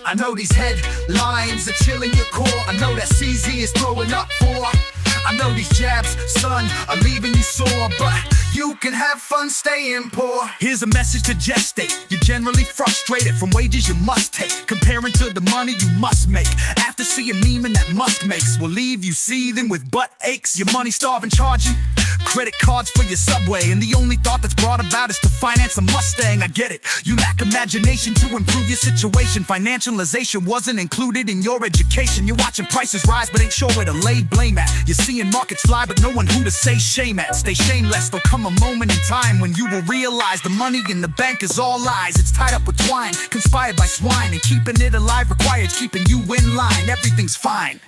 I know these headlines are chilling your core. I know that CZ is throwing up for. I know these jabs, son, are leaving you sore, but you can have fun staying poor. Here's a message to gestate. You're generally frustrated from wages you must take, comparing to the money you must make. After seeing memeing that must makes will leave you seething with butt aches. Your money starving, charging credit cards for your Subway, and the only thought that's brought about is to finance a Mustang. I get it, you lack imagination to improve your situation. Financialization wasn't included in your education. You're watching prices rise but ain't sure where to lay blame at. You're seeing markets fly but no one who to say shame at. Stay shameless, there'll come a moment in time when you will realize the money in the bank is all lies. It's tied up with twine, conspired by swine, and keeping it alive requires keeping you in line. Everything's fine.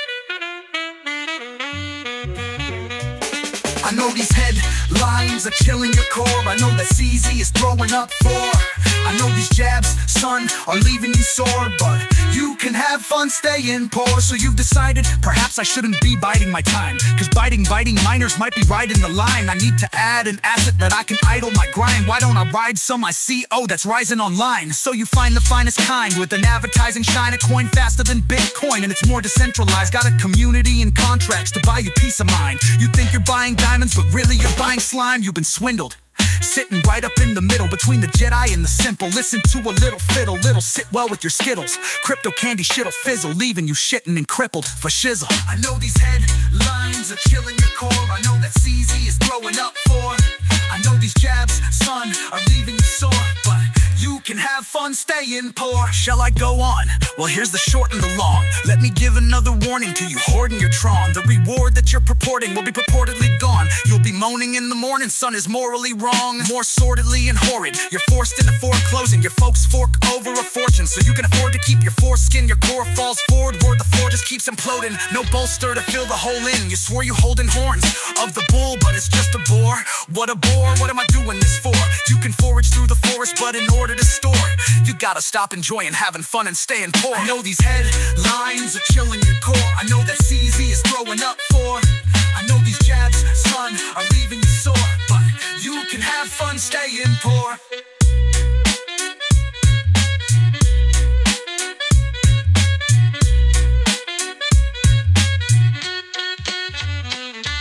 I know these headlines are chilling your core. I know that CZ is throwing up for. I know these jabs, son, are leaving you sore, but you can have fun staying poor. So you've decided, perhaps I shouldn't be biding my time, cause biting miners might be riding the line. I need to add an asset that I can idle my grind. Why don't I ride some ICO that's rising online? So you find the finest kind with an advertising shine. A coin faster than Bitcoin and it's more decentralized. Got a community and contracts to buy you peace of mind. You think you're buying diamonds, but really you're buying slime. You've been swindled, sitting right up in the middle between the Jedi and the simple. Listen to a little fiddle, little sit well with your Skittles. Crypto candy shit'll fizzle, leaving you shitting and crippled for shizzle. I know these headlines are chilling your core. I know that CZ is throwing up for. I know these jabs, son, are leaving you sore, but you can have fun staying poor. Shall I go on? Well, here's the short and the long. Let me give another warning to you hoarding your Tron. The reward that you're purporting will be purportedly gone. You'll be moaning in the morning, son is morally wrong, more sordidly and horrid. You're forced into foreclosing, your folks fork over a fortune so you can afford to keep your foreskin. Your core falls forward, the floor just keeps imploding. No bolster to fill the hole in. You swore you holding horns of the bull, but it's just a bore. What a bore, what am I doing this for? You can forage through the forest, but in order to store, you gotta stop enjoying having fun and staying poor. I know these headlines are chilling your core. I know that CZ is throwing up for. I know these jabs, son, are leaving you sore, but you can have fun staying poor.